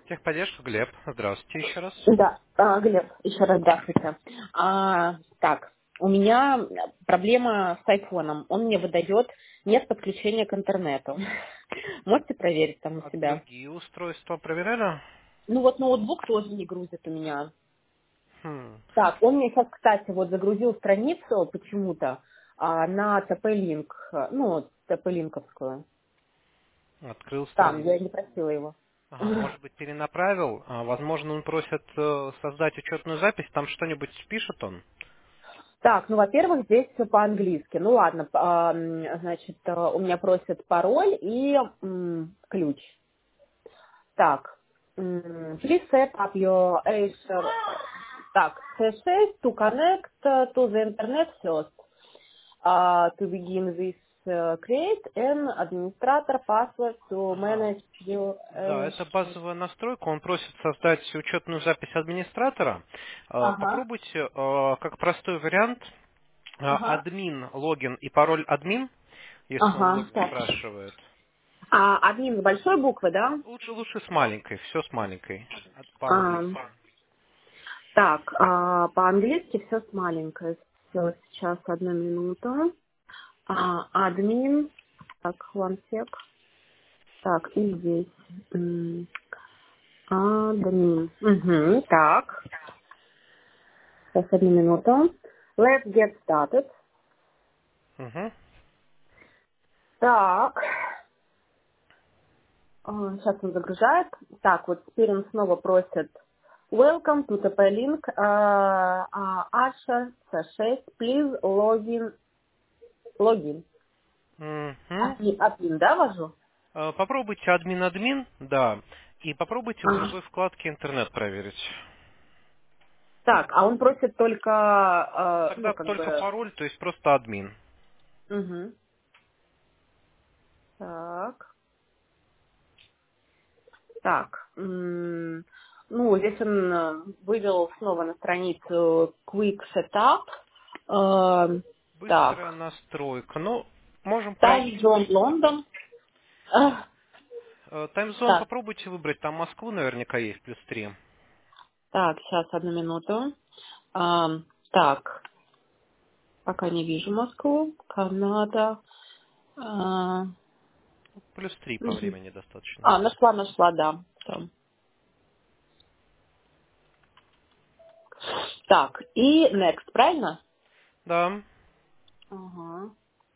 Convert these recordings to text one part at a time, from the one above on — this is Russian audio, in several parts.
Техподдержка, Глеб. Здравствуйте еще раз. Да, Глеб, еще раз здравствуйте. Так, у меня проблема с айфоном. Он мне выдает нет подключения к интернету. Можете проверить там у А себя? другие устройства проверяли? Ну вот ноутбук тоже не грузит у меня. Хм. Так, он мне сейчас, кстати, вот загрузил страницу почему-то на TP-Link, ну, TP-Линковскую. Открыл Там, страницу. я не просила его. Ага, может быть, перенаправил. Возможно, он просит создать учетную запись. Там что-нибудь пишет он? Так, ну, во-первых, здесь все по-английски. Ну, ладно, значит, у меня просят пароль и ключ. Так, please set up your Azure, так, session to connect to the internet first. To begin with, create an administrator password to Ага. manage your Да, это Azure. базовая настройка. Он просит создать учетную запись администратора. Ага, Попробуйте, как простой вариант, ага, админ, логин и пароль админ, если он ага. логин Так. спрашивает. Админ с большой буквы, да? Лучше с маленькой, все с маленькой, А, по-английски. Так, по-английски все с маленькой. Все, сейчас, одну минуту. Админ. Так, one sec. Так, и здесь. Админ. Угу, так. Сейчас, одну минуту. Let's get started. Мгм. Так. Сейчас он загружает. Так, вот теперь он снова просит Welcome to TP-Link. Asha C6. Please login. Логин. Мгм. Админ, да, ввожу? Попробуйте админ-админ, да, и попробуйте в Ага. другой вкладке интернет проверить. Так, а он просит только, ну, Тогда как только бы... пароль, то есть просто админ. Угу. Так, так. Ну, здесь он вывел снова на страницу Quick Setup. Быстрая Так, настройка. Ну, можем Time проверить. Zone London. А, Таймзон Так, попробуйте выбрать, там Москву наверняка есть +3. так, сейчас, одну минуту. Так, пока не вижу Москву. Канада. А, +3 по мгм. времени достаточно. Нашла, да. Там. Так, и next, правильно? Да. Ага.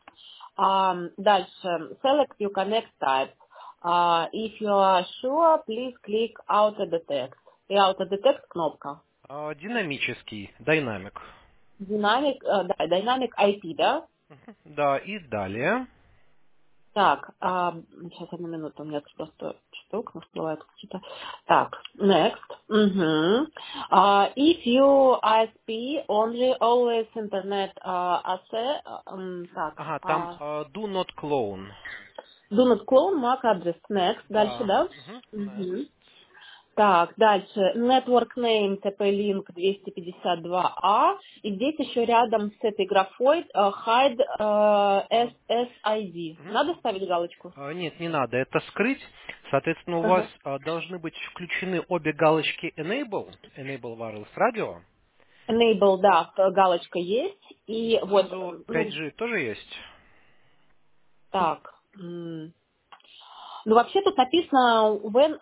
Дальше. Select your connect type. If you are sure, please click Auto Detect. И Auto Detect кнопка. Динамический, динамик. Да, Dynamic IP, да? Да, и далее. Так, сейчас одну минуту, у меня тут просто штук всплывает какие-то. Так, next. Угу. If you ISP only always internet access, так, Ага, там do not clone. do not clone MAC address. Next. Дальше, Да. да? Next. Угу. Так, дальше. Network name TP-Link 252A. И здесь еще рядом с этой графой hide SSID. Мгм. Надо ставить галочку? Нет, не надо это скрыть. Соответственно, у вас Ага. должны быть включены обе галочки Enable Wireless Radio. Enable, да, галочка есть. И вот, Снизу ну, 5G тоже есть. так. Ну, вообще тут написано when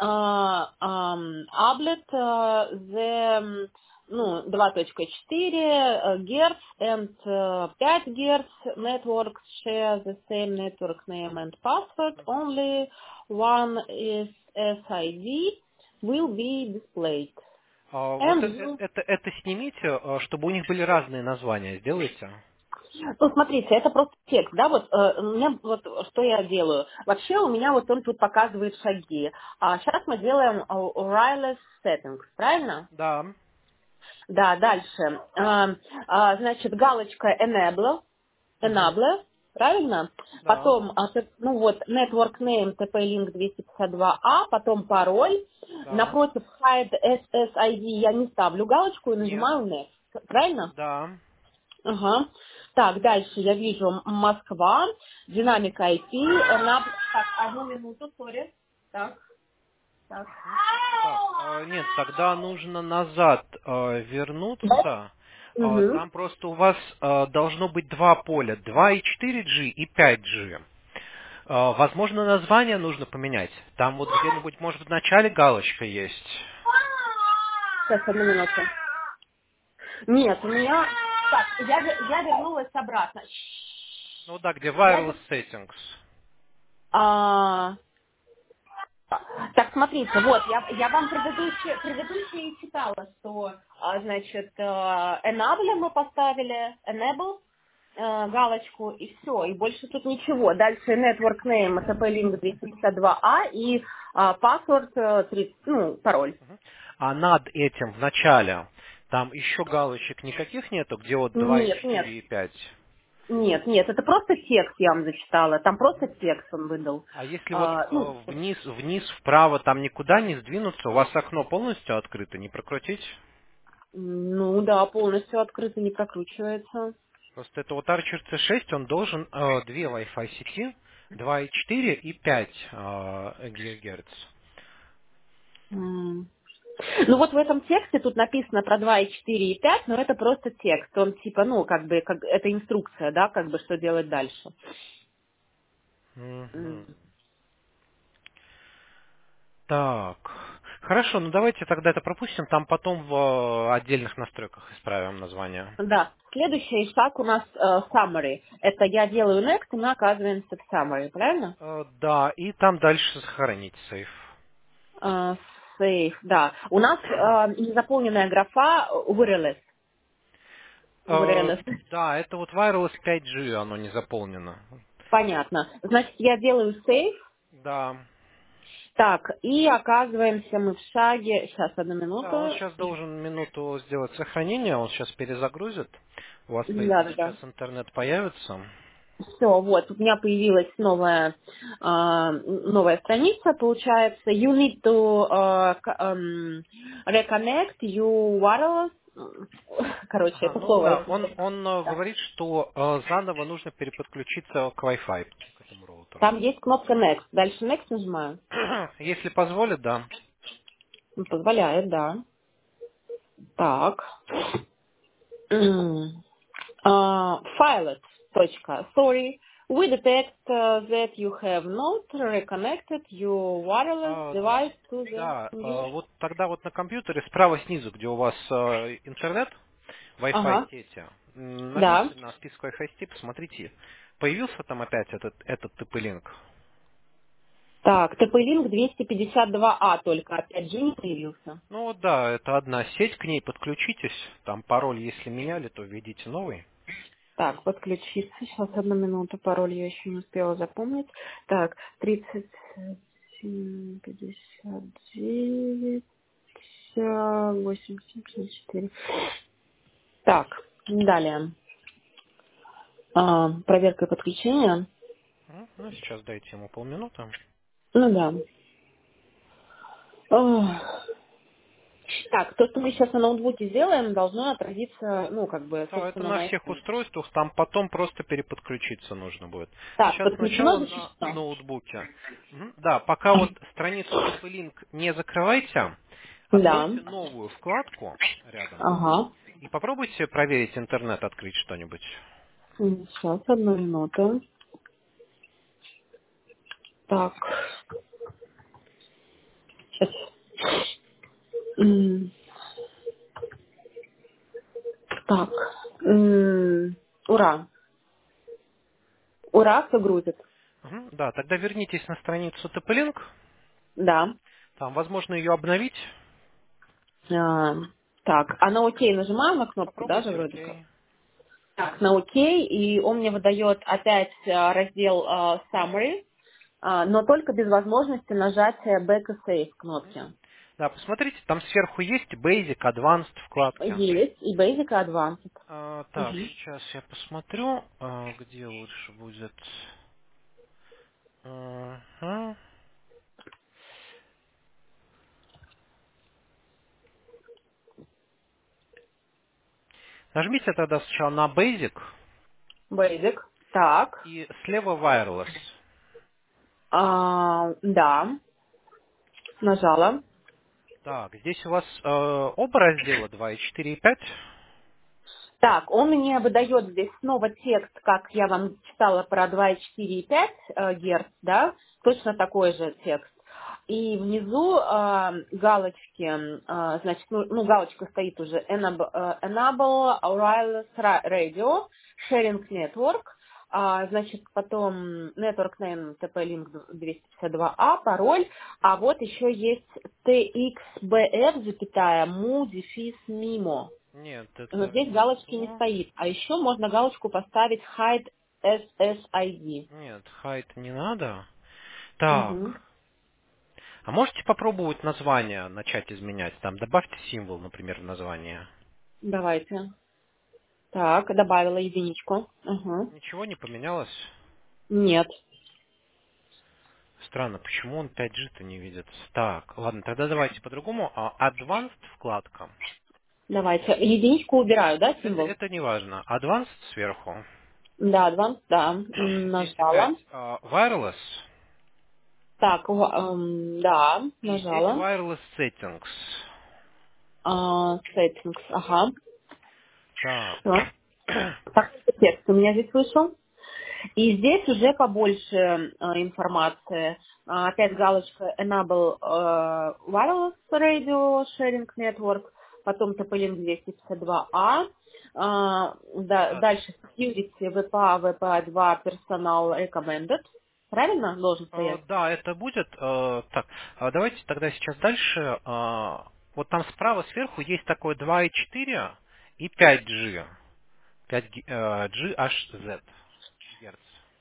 Ablet the ну, 2.4 Герц and 5 Герц networks share the same network name and password. Only one is SID will be displayed. Вот And you это снимите, чтобы у них были разные названия. Сделайте. Ну, смотрите, это просто текст, да, вот у меня вот что я делаю. Вообще у меня вот он тут показывает шаги. А сейчас мы делаем wireless settings, правильно? Да, Да, дальше. Значит, галочка enable, правильно? да, Потом, ну вот, network name TP-Link 252A, потом пароль. да. Напротив hide SSID я не ставлю галочку и Нет, нажимаю next, правильно? да. Ага. Так, дальше я вижу Москва, динамика IP, так, одну минуту, сори. Так, так. Так, Нет, тогда нужно назад Да? вернуться. Угу. Там просто у вас должно быть два поля, 2,4G и 5G. Возможно, название нужно поменять. Там вот где-нибудь, может, в начале галочка есть. Сейчас, одну минуту. Нет, у меня... Так, я вернулась обратно. Ну да, где Я... Wireless Settings. А, так, смотрите, вот, я вам предыдущие и читала, что, значит, enable мы поставили, enable, галочку, и все, и больше тут ничего. Дальше network name, это TP-Link 252A, и password, пароль. А над этим в начале там еще галочек никаких нету, где вот 2 и Нет, нет, 4 и 5. нет, это просто текст я вам зачитала, там просто текст он выдал. А если вот Ну, вниз, вправо, там никуда не сдвинуться, у вас окно полностью открыто, не прокрутить? ну да, полностью открыто, не прокручивается. Просто это вот Archer C6, он должен две Wi-Fi сети, 2,4 и 5 ГГц. М. Ну вот в этом тексте тут написано про 2 и 4 и 5, но это просто текст. Он типа, как это инструкция, да, как бы что делать дальше. М. Мгм. Так, хорошо, ну давайте тогда это пропустим, там потом в отдельных настройках исправим название. Да. Следующий шаг у нас summary. Это я делаю next, и мы оказываемся в summary, правильно? Да, и там дальше сохранить сейф. Э, Save, да. У нас незаполненная графа wireless. Э, Wireless. Да, это вот Wireless 5G, оно не заполнено. Понятно. Значит, я делаю save. Да. Так, и оказываемся мы в шаге. Сейчас, одну Да, он минуту. сейчас должен минуту сделать сохранение, он сейчас перезагрузит. У вас, по Да, идее, да, сейчас да. интернет появится. Все, вот, у меня появилась новая страница, получается. You need to reconnect your wireless. Короче, Ага, это ну слово. да, он говорит, что заново нужно переподключиться к Wi-Fi, к этому роутеру. Там есть кнопка Next. Дальше Next нажимаю. Если позволит, да. Позволяет, да. Так. Filet. Точка. Sorry. We detect that you have not reconnected your wireless А, device to the... да, вот тогда вот на компьютере справа снизу, где у вас интернет, Wi-Fi Ага. сети, Да. нажмите на список Wi-Fi сетей, посмотрите, появился там опять этот TP-Link. Так, TP-Link 252А только, опять же, не появился. Ну вот да, это одна сеть, к ней подключитесь, там пароль, если меняли, то введите новый. Так, подключиться. Сейчас, одну минуту, пароль я еще не успела запомнить. Так, 37, 59, 87, 54. Так, далее. Проверка подключения. Ну, сейчас дайте ему полминуты. Ну да. Ох. Так, то, что мы сейчас на ноутбуке сделаем, должно отразиться, Да, это собственно, на на всех экране. устройствах, там потом просто переподключиться нужно будет. Так, Сейчас подключено, сначала на защищено. ноутбуке. Да, пока вот страницу TP-Link не закрывайте, Да. откройте новую вкладку рядом Ага. и попробуйте проверить интернет, открыть что-нибудь. Сейчас, одну минуту. Так. Сейчас. М, Так. Ура. Ура, все грузит. Да, тогда вернитесь на страницу TP-Link, Да. там возможно ее обновить. А, так, а на ОК нажимаем на кнопку, да, же Попробуйте, вроде как? окей. Так, на ОК, и он мне выдает опять раздел Summary, но только без возможности нажатия Back and Save кнопки. Да, посмотрите, там сверху есть Basic, Advanced вкладки. Есть, и Basic и Advanced. Так, Мгм. сейчас я посмотрю, где лучше будет. Ага. Нажмите тогда сначала на Basic Basic. Так, и слева Wireless. да, нажала. Так, здесь у вас оба раздела 2 и 4 и 5. Так, он мне выдает здесь снова текст, как я вам читала про 2,4 и 5 Герц, да, точно такой же текст. И внизу галочки, значит, ну, галочка стоит уже Enable Wireless Radio Sharing Network, значит, потом Network Name TP-Link 252A, пароль, а вот еще есть TXBF, запятая, mu-mimo. Нет, Но это здесь не галочки не то. стоит. А еще можно галочку поставить hide SSID. Нет, хайт не надо. Так. Угу. А можете попробовать название начать изменять? Там добавьте символ, например, в название. Давайте. Так, добавила единичку. Угу. Ничего не поменялось? Нет. Странно, почему он 5G-то не видит? Так, ладно, тогда давайте по-другому. Advanced вкладка. Давайте. Единичку убираю, да, символ? Это не важно. Advanced сверху. Да, advanced, да. Здесь Нажала. опять wireless. Так, да, И здесь нажала. wireless settings. Settings, ага. Так. Всё. Так, текст у меня здесь вышел. И здесь уже побольше информации. Опять галочка Enable Wireless Radio Sharing Network, потом TP-Link 252A, Да, дальше Security VPA, VPA2 Personal Recommended. Правильно должен стоять? да, это будет. Так, давайте тогда сейчас дальше. Вот там справа сверху есть такое 2,4 и 5G. 5GHz. Герц.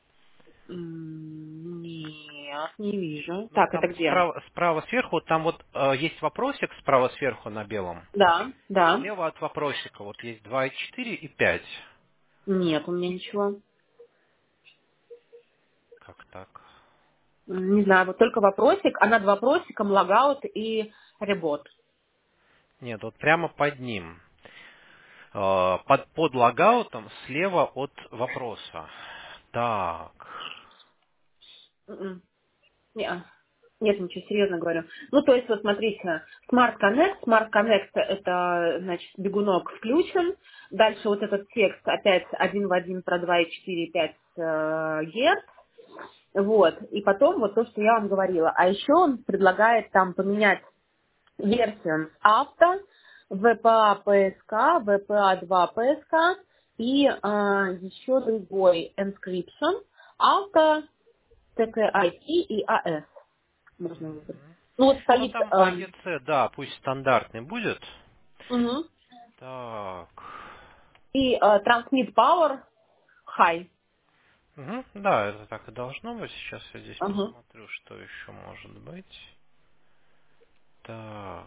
Нет, не вижу. Ну, Так, это там где? справа сверху, там вот есть вопросик справа сверху на белом. Да, И да. слева от вопросика вот есть 2,4 и 5. Нет у меня ничего. Как так? Не знаю, вот только вопросик, а над вопросиком логаут и ребот. Нет, вот прямо под ним. Под логаутом слева от вопроса. Так. М-м. Не, нет, ничего, серьезно говорю. Ну, то есть, вот смотрите, Smart Connect это, значит, бегунок включен. Дальше вот этот текст опять один в один про 2,4 и 5 Гц. Вот. И потом вот то, что я вам говорила. А еще он предлагает там поменять версию авто, VPA PSK, VPA2 PSK и еще другой encryption, авто, TKIP и AS можно выбрать. Ну вот Ну стоит там AEC, да, пусть стандартный будет. мгм. Так. И Transmit Power High. Мгм, да, это так и должно быть. Сейчас я здесь Ага. посмотрю, что еще может быть. Так.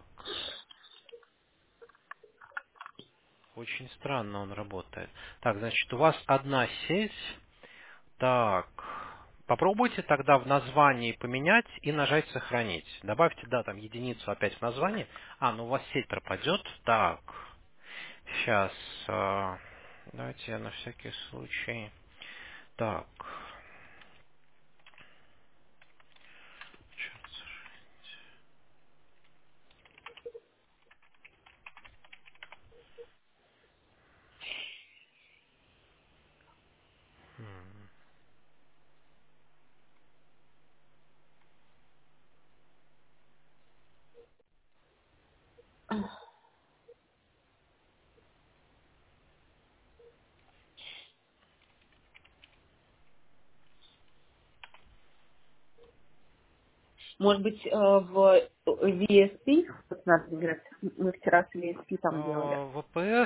Очень странно он работает. Так, значит, у вас одна сеть. Так. Попробуйте тогда в названии поменять и нажать сохранить. Добавьте, да, там единицу опять в название. Ну у вас сеть пропадет. Так. Сейчас. Давайте я на всякий случай. Так. Может быть, в VSP, вот надо играть. Мы вчера с VSP там делали. VPS,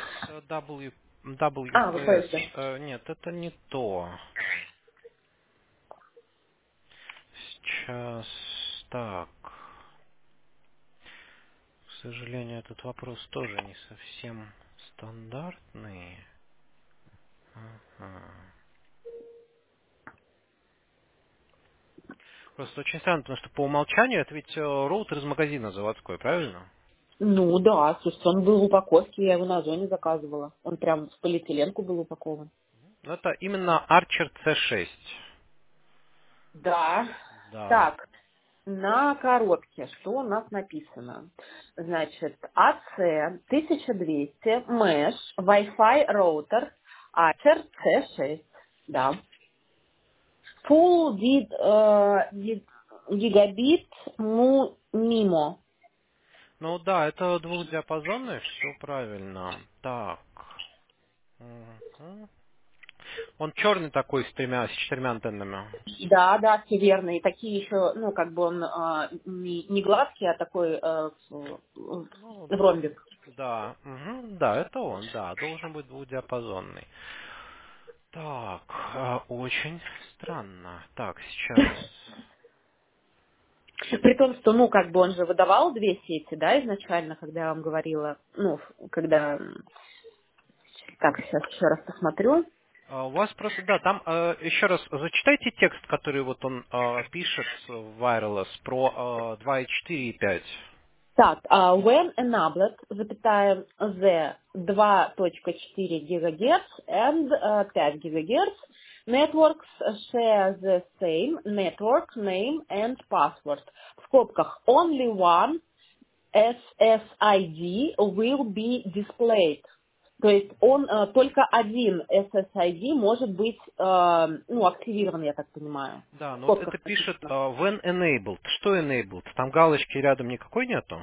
WPS. VPS, да. Нет, это не то. Сейчас. Так. К сожалению, этот вопрос тоже не совсем стандартный. Ага. Просто очень странно, потому что по умолчанию это ведь роутер из магазина заводской, правильно? Ну да, слушай, он был в упаковке, я его на Озоне заказывала. Он прям в полиэтиленку был упакован. Ну, это именно Archer C6. Да. Да. Так. на коробке, что у нас написано. Значит, AC 1200, Mesh, Wi-Fi роутер, Acer C6. Да. Full гигабит MIMO. Ну да, это двухдиапазонный, все правильно. Так. Мгм. Он черный такой с четырьмя антеннами. Да, да, все верно. И такие еще, ну, как бы он не гладкий, а такой Ну, ромбик. да, мгм, да, это он, да, должен быть двухдиапазонный. Так, очень странно. Так, сейчас. При том, что, ну, как бы он же выдавал две сети, да, изначально, когда я вам говорила, ну, когда, так, сейчас еще раз посмотрю. У вас просто, да, там еще раз зачитайте текст, который вот он пишет в Wireless про 2.4 и 5. Так, when enabled, запятая, the 2.4 ГГц and 5 ГГц, networks share the same network name and password. В скобках, only one SSID will be displayed. То есть он только один SSID может быть ну, активирован, я так понимаю. Да, В ну вот это скобках пишет написано. when enabled. Что enabled? Там галочки рядом никакой нету?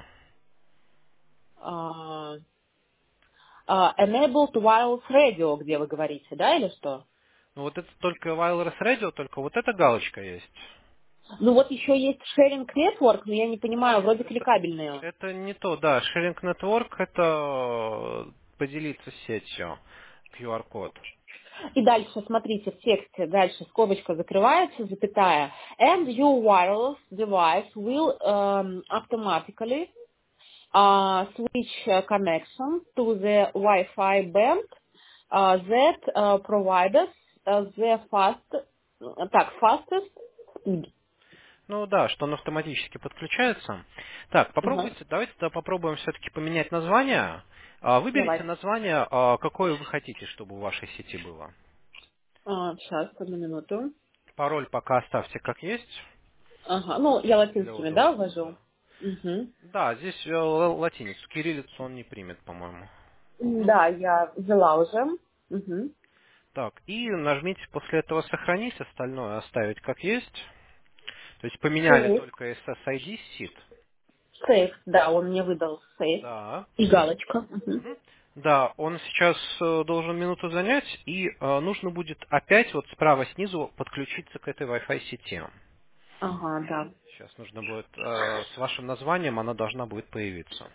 А, enabled wireless radio, где вы говорите, да, или что? Ну вот это только wireless radio, только вот эта галочка есть. Ну вот еще есть sharing network, но я не понимаю, Нет, вроде кликабельные. это не то, да. Sharing Network это поделиться сетью. QR-код. И дальше, смотрите, в тексте, дальше скобочка закрывается, запятая. And your wireless device will automatically switch connection to the Wi-Fi band that provides the fastest speed. Ну да, что он автоматически подключается. Так, Ага. попробуйте, давайте тогда попробуем все-таки поменять название. Выберите Давай. название, какое вы хотите, чтобы у вашей сети было. Сейчас, одну минуту. Пароль пока оставьте как есть, Ага. Ну, я для латинскими, да, удобства, ввожу? да. Угу. Да, здесь латиницу, кириллицу он не примет, по-моему. Ну, Да, я взяла уже. Угу. так, и нажмите после этого сохранить, остальное оставить как есть. То есть поменяли Сейф. только SSID сит. Сейф, да, он мне выдал сейф. Да. И галочка. Угу. Мгм. Да, он сейчас должен минуту занять, и нужно будет опять вот справа снизу подключиться к этой Wi-Fi сети. Ага, да. Сейчас нужно будет с вашим названием, она должна будет появиться.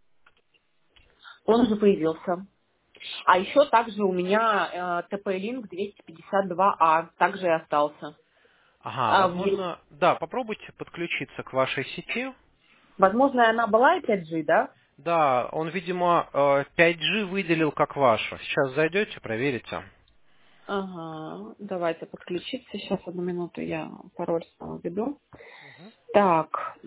Он уже появился. А еще также у меня TP-Link 252А также и остался. Ага, А, возможно, да, попробуйте подключиться к вашей сети. возможно, она была и 5G, да? Да, он, видимо, 5G выделил как вашу. Сейчас зайдете, проверите. Ага, давайте подключиться. Сейчас, одну минуту, я пароль снова введу. Мгм. Так.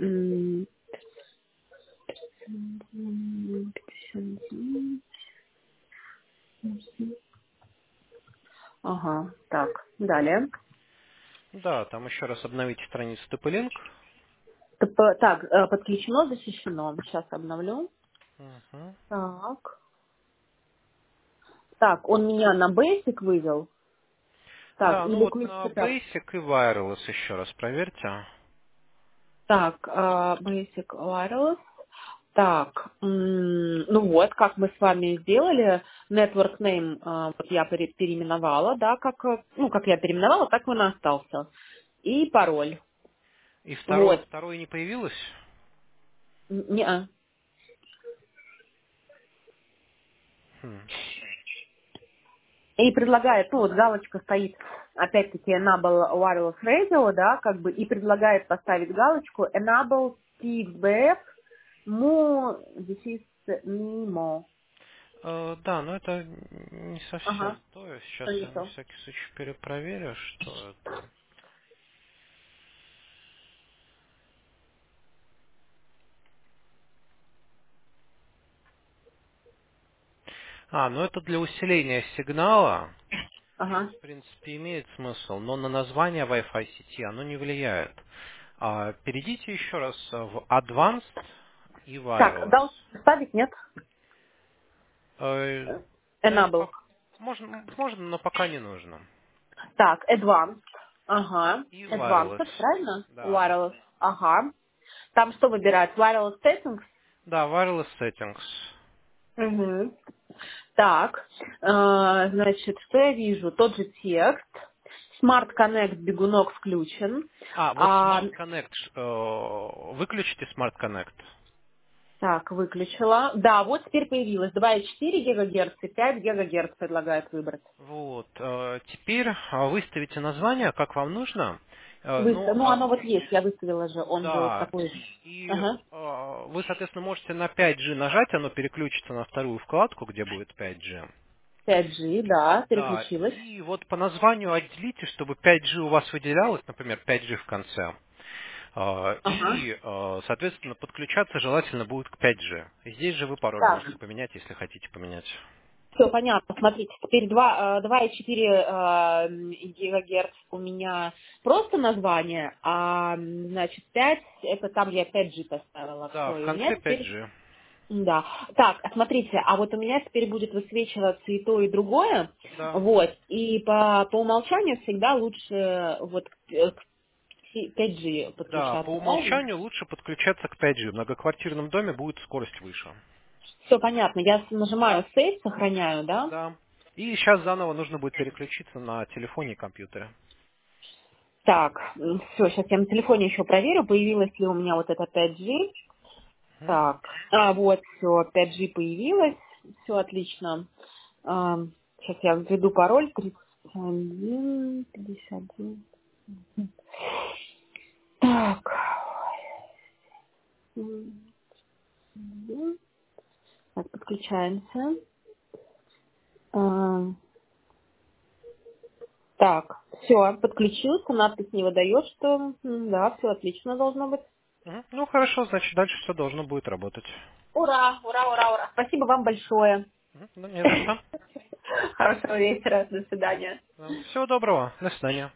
Ага, так, далее. Да, там еще раз обновите страницу TP-Link. Так, подключено, защищено. Сейчас обновлю. Мгм. Так. Так, он меня на Basic вывел. Так, Да, ну или вот ключ на setup. Basic и Wireless еще раз проверьте. Так, Basic Wireless. Так, ну вот, как мы с вами сделали, Network Name вот я переименовала, да, как, ну, как я переименовала, так он и остался. И пароль. И Вот. второй не появилось? Не, Хм. и предлагает, ну вот галочка стоит, опять-таки, Enable Wireless Radio, да, как бы, и предлагает поставить галочку Enable feedback this is MIMO. Да, но это не Ага, совсем то. Сейчас что не я на то. всякий случай перепроверю, что это. Ну это для усиления сигнала. Ага. В принципе, имеет смысл, но на название Wi-Fi сети оно не влияет. Перейдите еще раз в Advanced и Так, Wireless. дал ставить, нет? Enable. Можно, но пока не нужно. Так, Advanced. Ага. И Wireless. Advanced, правильно? Да. Wireless. Ага. Там что выбирать? Wireless settings? Да, Wireless Settings. Угу. Так, значит, что я вижу? Тот же текст. Smart Connect бегунок включен. Вот Smart Connect. Выключите Smart Connect. Так, выключила. Да, вот теперь появилось 2,4 ГГц и 5 ГГц предлагает выбрать. Вот. Теперь выставите название, как вам нужно. Ну, оно вот есть, я выставила же, он же Да. такой же. И Ага. вы, соответственно, можете на 5G нажать, оно переключится на вторую вкладку, где будет 5G. 5G, да, Да, переключилась. и вот по названию отделите, чтобы 5G у вас выделялось, например, 5G в конце. Ага. Соответственно, подключаться желательно будет к 5G. И здесь же вы пароль Так, можете поменять, если хотите поменять. все понятно. Смотрите, теперь 2,4 ГГц у меня просто название, значит, 5 это там я 5G поставила. Да, Все, в и у меня конце теперь... 5G. Да. Так, смотрите, а вот у меня теперь будет высвечиваться и то, и другое. Да. Вот. И по умолчанию всегда лучше вот к 5G Да, по подключаться, правильно? умолчанию лучше подключаться к 5G. В многоквартирном доме будет скорость выше. Все понятно. Я нажимаю Save, сохраняю, да? Да. И сейчас заново нужно будет переключиться на телефоне и компьютере. Так, все, сейчас я на телефоне еще проверю, появилось ли у меня вот это 5G. Мгм. Так, вот, все, 5G появилось, все отлично. Сейчас я введу пароль 31, 51. Так, так, подключаемся. А, Так, все, подключился, надпись не выдает, что да, все отлично должно быть. Мгм. Ну хорошо, значит дальше все должно будет работать. Ура, ура, ура, ура. Спасибо вам большое. Ну, не за что. Хорошего вечера, до свидания. Всего доброго. До свидания.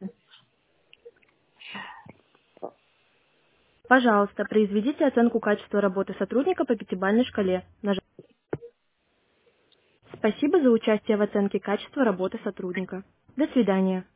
Пожалуйста, произведите оценку качества работы сотрудника по пятибалльной шкале. Спасибо за участие в оценке качества работы сотрудника. До свидания.